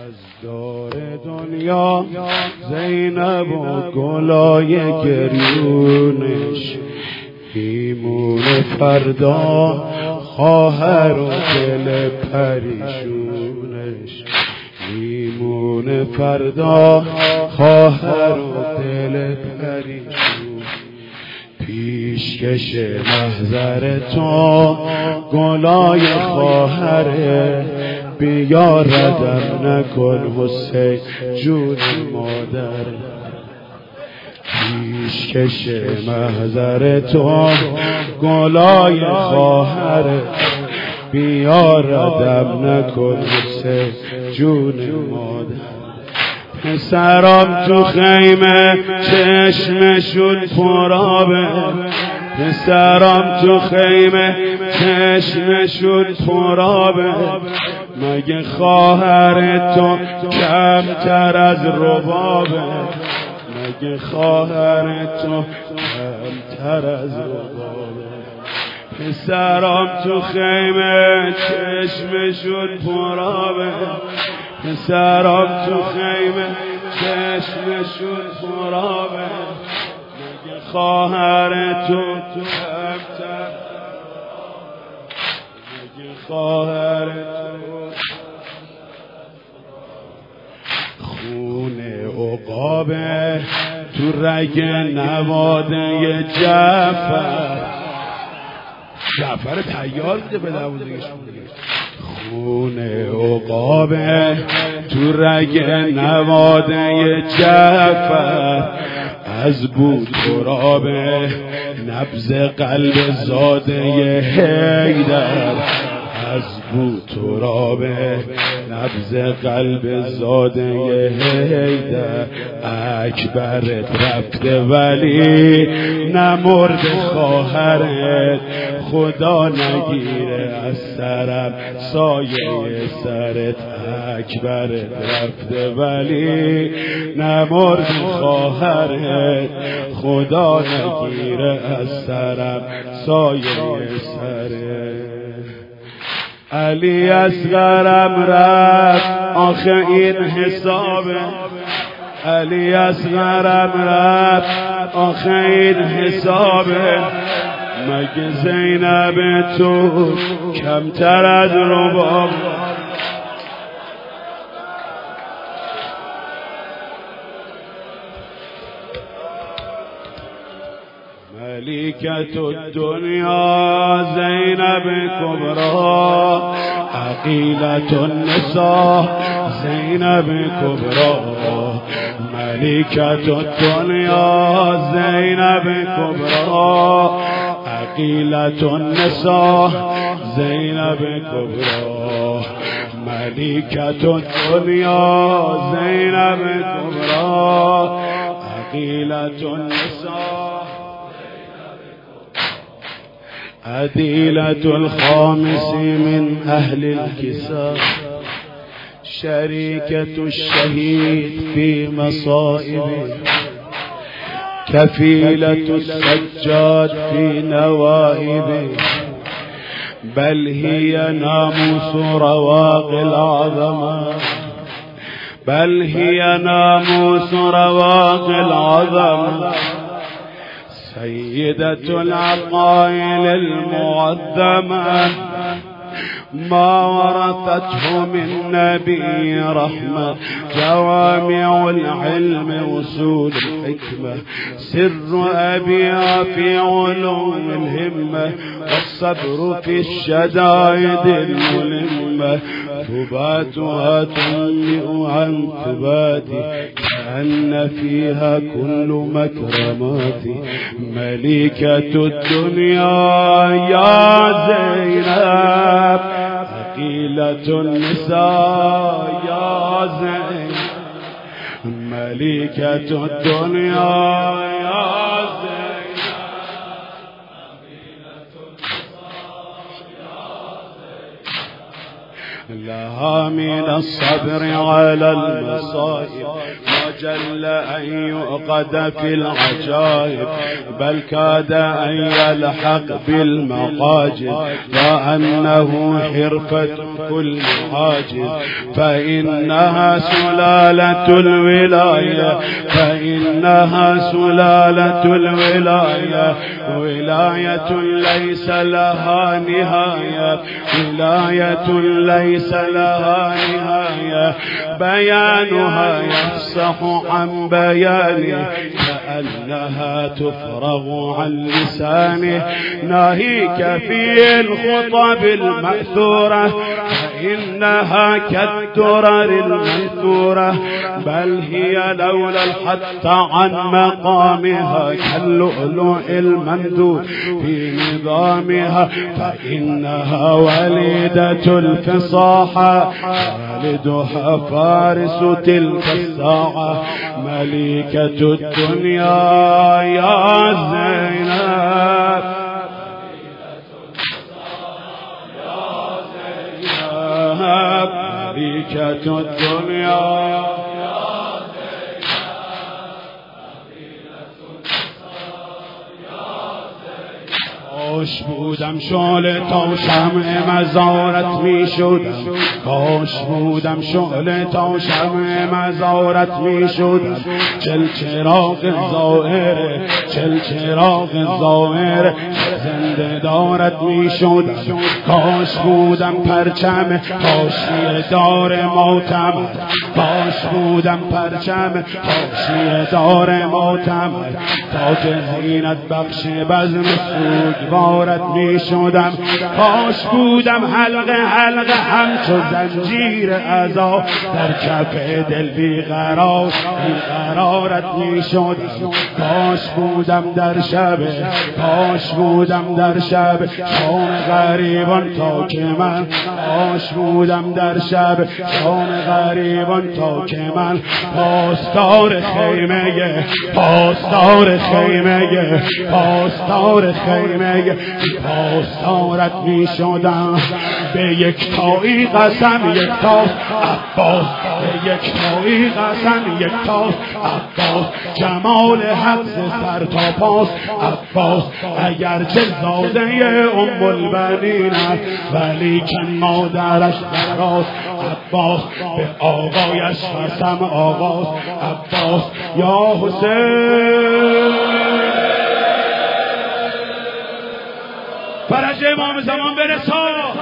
از دار دنیا زینب و گلای گریونش میمونه فردا خواهر و دل پریشونش میمونه فردا خواهر و دل پریشون پیشکش محضر تو گلای خواهره بیاردم نکن حسین جون مادر پیشکش محضر تو گلای خواهره بیاردم نکن حسین جون مادر پسرام تو خیمه چشمشون پرابه پسرام تو خیمه چشمشون پرابه مگه خواهر تو کمتر از ربابه مگه خواهر تو کمتر از ربابه پسرام تو خیمه چشمشون پرابه پسرام تو خیمه چشمشون پرابه مگه خواهر تو کمتر مگه خواهر تو خون عقابه تو رگ نواده جعفر تیار میده به دوازدگیش خون عقابه تو رگ نواده جعفر از بود ترابه نبض قلب زاده حیدر از بود ترابه نبض قلب زاده حیدر اکبرت رفته ولی نمرد خواهرت خدا نگیره از سرم سایه سرت اکبرت رفته ولی نمرد خواهرت خدا نگیره از سرم سایه سرت علی اصغرم رفت آخه این حسابه علی اصغرم رفت آخه این حسابه مگه زینب تو کمتر از رباب ملکت الدنیا زینب کبرا عقیلت النساء زینب کبرا ملکت الدنیا زینب کبرا عقیلت النساء زینب کبرا ملکت الدنیا زینب کبرا عقیلت النساء عديلة الخامس من أهل الكساء شريكة الشهيد في مصائبه كفيلة السجاد في نوائبه بل هي ناموس رواق العظمة بل هي ناموس رواق العظمة سيدة العقائل المعظمة ما ورثته من نبي رحمة جوامع العلم وصول الحكمة سر أبيها في علوم الهمة والصبر في الشدائد الملمة ثباتها تنبئ عن ثباتي كأن فيها كل مكرماتي ملكة الدنيا يا زينب عقيلة النساء يا زينب ملكة الدنيا يا زينب عقيلة النساء يا زينب لها من الصبر على المصائب ما وجل أن يؤقد في العجائب بل كاد أن يلحق بالمقاجد كأنه حرفة كل حاجز فإنها سلالة الولاية فإنها سلالة الولاية ولاية ليس لها نهاية ولاية ليس لها نهاية بيانها يفصح عن بيانه كأنها تفرغ عن لسانه ناهيك في الخطب المأثورة فإنها كالدرر المنثورة بل هي لولا الحث عن مقامها كاللؤلؤ الممدود في نظامها فإنها وليدة الفصاحة والدها فارس تلك الساعة ملكة الدنيا يا زينب ملكة الدنيا کاش بودم شعله تا شمع مزارت می شدم کاش بودم شعله تا شمع مزارت می شدم چل چراغ ظاهر چل چراغ ظاهر زنده دارت می شدم کاش بودم پرچم حاشیه دار ماتم کاش بودم پرچم حاشیه دار ماتم تاج زینت بخش بزم سوگوارت می شدم کاش بودم حلقه حلقه همچو زنجیر عذا در کف دل بیقرارت می شدم کاش بودم در شب کاش بودم در شب شام غریبان تا که من کاش بودم در شب شام غریبان تا که من پاسدار خیمه پاسدار خیمه پاسدار خیمه پاسدارت می شدم به یک تایی قسم یک تا عباس به یک تایی قسم یک تا عباس جمال حق سر تا پاس عباس اگرچه زاده ام البنین است ولیکن مادرش دراست عباس به آقایش قسم آواز عباس یا حسین فرج امام زمان برسان